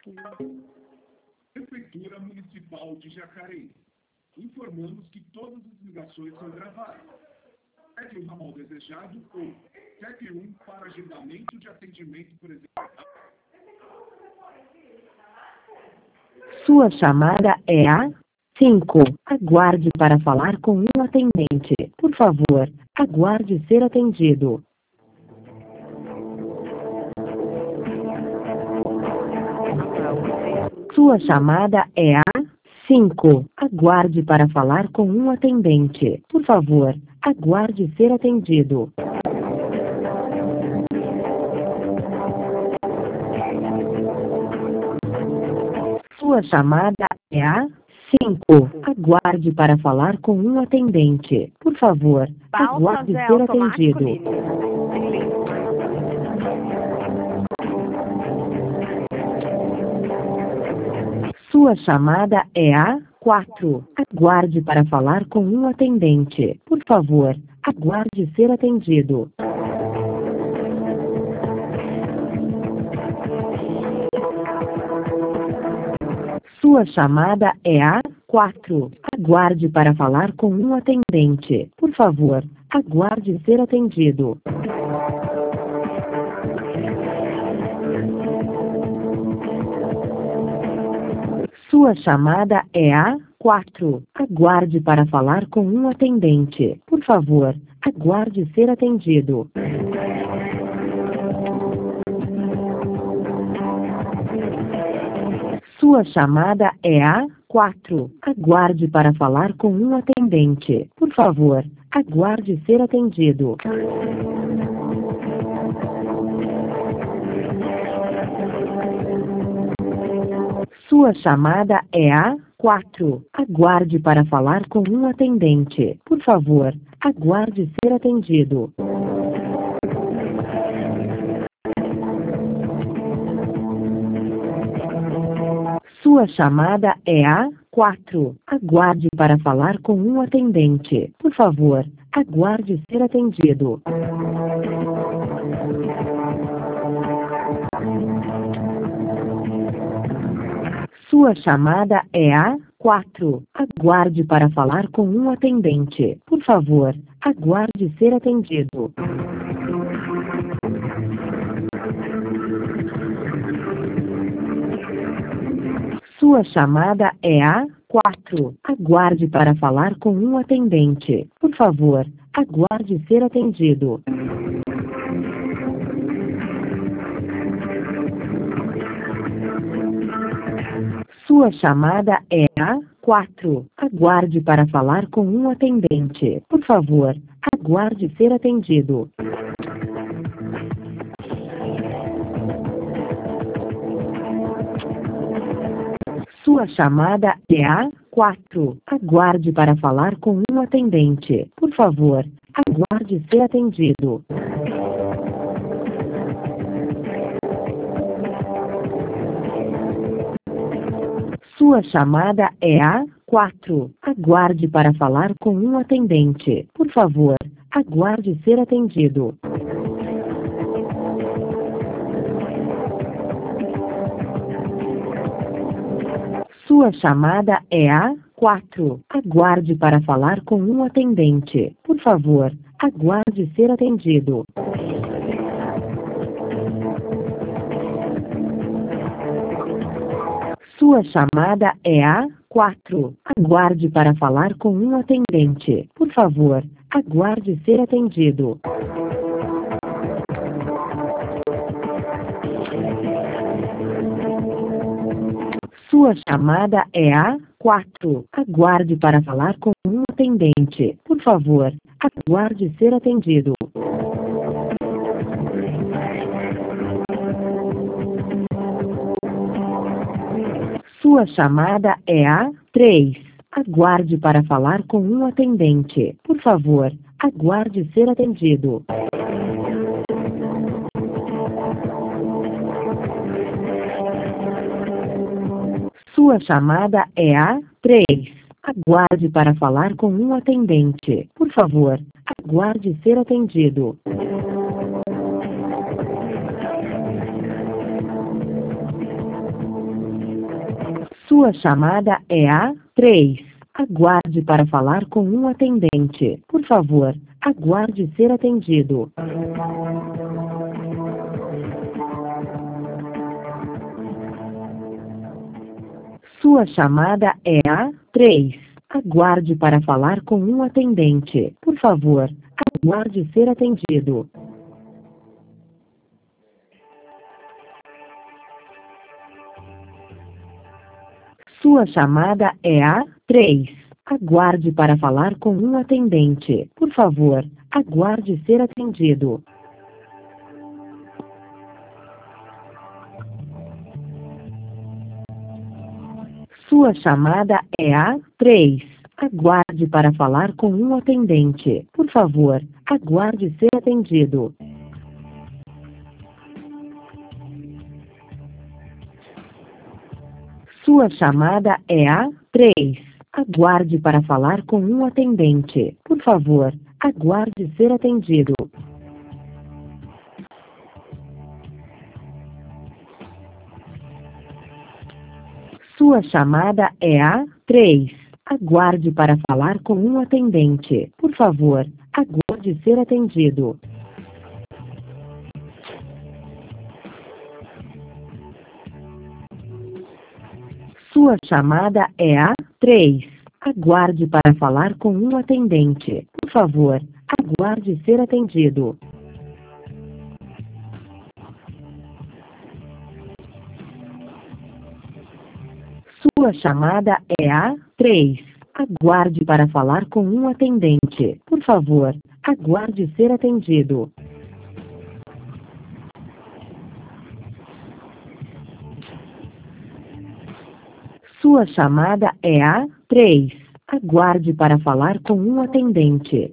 Prefeitura Municipal de Jacareí. Informamos que todas as ligações são gravadas. Pegue o ramal desejado ou pegue um para agendamento de atendimento, por exemplo. Sua chamada é a 5. Aguarde para falar com um atendente. Por favor, aguarde ser atendido. Sua chamada é a 5. Aguarde para falar com um atendente. Por favor, aguarde ser atendido. Sua chamada é a 5. Aguarde para falar com um atendente. Por favor, aguarde ser atendido. Sua chamada é a 4. Aguarde para falar com um atendente. Por favor, aguarde ser atendido. Sua chamada é a 4. Aguarde para falar com um atendente. Por favor, aguarde ser atendido. Sua chamada é a 4. Aguarde para falar com um atendente. Por favor, aguarde ser atendido. Sua chamada é a 4. Aguarde para falar com um atendente. Por favor, aguarde ser atendido. Sua chamada é a 4. Aguarde para falar com um atendente. Por favor, aguarde ser atendido. Sua chamada é a 4. Aguarde para falar com um atendente. Por favor, aguarde ser atendido. Sua chamada é a 4. Aguarde para falar com um atendente. Por favor, aguarde ser atendido. Sua chamada é a 4. Aguarde para falar com um atendente. Por favor, aguarde ser atendido. Sua chamada é a 4. Aguarde para falar com um atendente. Por favor, aguarde ser atendido. Sua chamada é a 4. Aguarde para falar com um atendente. Por favor, aguarde ser atendido. Sua chamada é a 4. Aguarde para falar com um atendente. Por favor, aguarde ser atendido. Sua chamada é a 4. Aguarde para falar com um atendente. Por favor, aguarde ser atendido. Sua chamada é a 4. Aguarde para falar com um atendente. Por favor, aguarde ser atendido. Sua chamada é a 4. Aguarde para falar com um atendente. Por favor, aguarde ser atendido. Sua chamada é a 3. Aguarde para falar com um atendente. Por favor, aguarde ser atendido. Sua chamada é a 3. Aguarde para falar com um atendente. Por favor, aguarde ser atendido. Sua chamada é a 3. Aguarde para falar com um atendente. Por favor, aguarde ser atendido. Sua chamada é a 3. Aguarde para falar com um atendente. Por favor, aguarde ser atendido. Sua chamada é a 3. Aguarde para falar com um atendente. Por favor, aguarde ser atendido. Sua chamada é a 3. Aguarde para falar com um atendente. Por favor, aguarde ser atendido. Sua chamada é a 3. Aguarde para falar com um atendente. Por favor, aguarde ser atendido. Sua chamada é a 3. Aguarde para falar com um atendente. Por favor, aguarde ser atendido. Sua chamada é a 3. Aguarde para falar com um atendente. Por favor, aguarde ser atendido. Sua chamada é a 3. Aguarde para falar com um atendente. Por favor, aguarde ser atendido. Sua chamada é a 3. Aguarde para falar com um atendente.